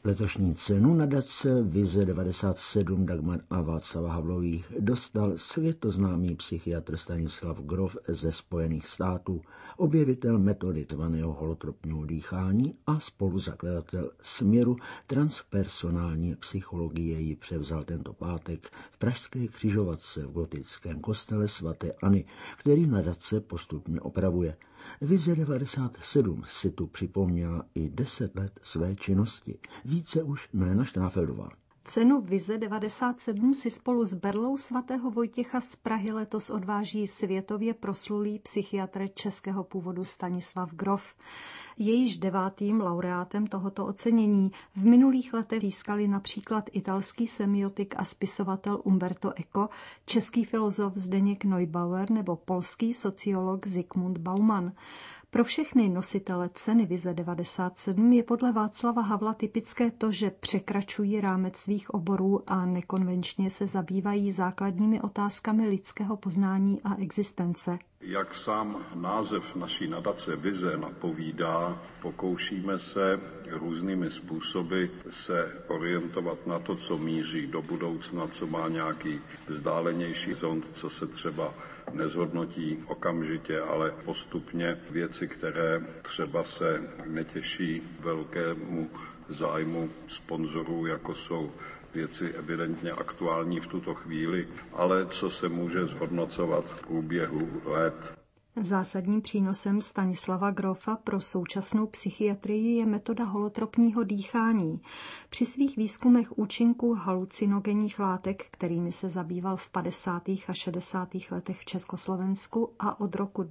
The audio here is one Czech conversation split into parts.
Letošní cenu nadace Vize 97 Dagmar a Václava Havlových dostal světoznámý psychiatr Stanislav Grof ze Spojených států, objevitel metody zvaného holotropního dýchání a spoluzakladatel směru transpersonální psychologie ji převzal tento pátek v pražské Křižovatce v gotickém kostele svaté Anny, který nadace postupně opravuje. Vize 97 si tu připomněla i 10 let své činnosti. Více už Milena Štráfeldová. Cenu Vize 97 si spolu s berlou svatého Vojtěcha z Prahy letos odváží světově proslulý psychiatr českého původu Stanislav Grof. Je již 9. laureátem tohoto ocenění. V minulých letech získali například italský semiotik a spisovatel Umberto Eco, český filozof Zdeněk Neubauer nebo polský sociolog Zygmunt Bauman. Pro všechny nositele ceny Vize 97 je podle Václava Havla typické to, že překračují rámec svých oborů a nekonvenčně se zabývají základními otázkami lidského poznání a existence. Jak sám název naší nadace Vize napovídá, pokoušíme se různými způsoby se orientovat na to, co míří do budoucna, co má nějaký vzdálenější zont, co se třeba nezhodnotí okamžitě, ale postupně věci, které třeba se netěší velkému zájmu sponzorů, jako jsou věci evidentně aktuální v tuto chvíli, ale co se může zhodnocovat v průběhu let. Zásadním přínosem Stanislava Grofa pro současnou psychiatrii je metoda holotropního dýchání. Při svých výzkumech účinku halucinogenních látek, kterými se zabýval v 50. a 60. letech v Československu a od roku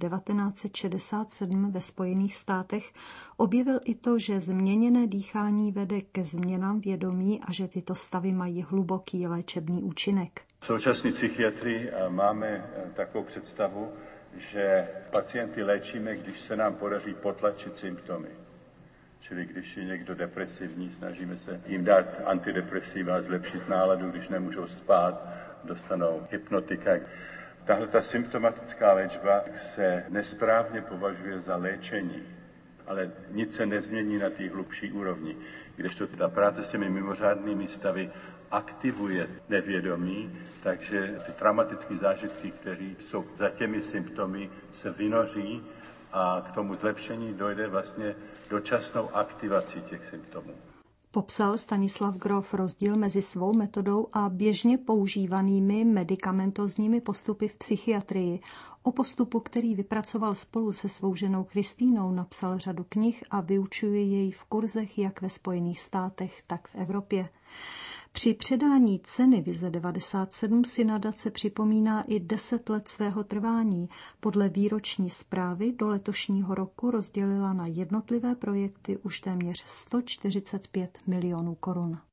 1967 ve Spojených státech, objevil i to, že změněné dýchání vede ke změnám vědomí a že tyto stavy mají hluboký léčebný účinek. V současné psychiatrii máme takovou představu, že pacienty léčíme, když se nám podaří potlačit symptomy. Čili když je někdo depresivní, snažíme se jim dát antidepresiva, zlepšit náladu, když nemůžou spát, dostanou hypnotika. Tahle ta symptomatická léčba se nesprávně považuje za léčení, ale nic se nezmění na té hlubší úrovni. Kdežto ta práce s těmi mimořádnými stavy aktivuje nevědomí, takže ty traumatické zážitky, které jsou za těmi symptomy, se vynoří a k tomu zlepšení dojde vlastně dočasnou aktivací těch symptomů. Popsal Stanislav Grof rozdíl mezi svou metodou a běžně používanými medikamentozními postupy v psychiatrii. O postupu, který vypracoval spolu se svou ženou Kristýnou, napsal řadu knih a vyučuje jej v kurzech jak ve Spojených státech, tak v Evropě. Při předání ceny Vize 97 si nadace připomíná i 10 let svého trvání. Podle výroční zprávy do letošního roku rozdělila na jednotlivé projekty už téměř 145 milionů korun.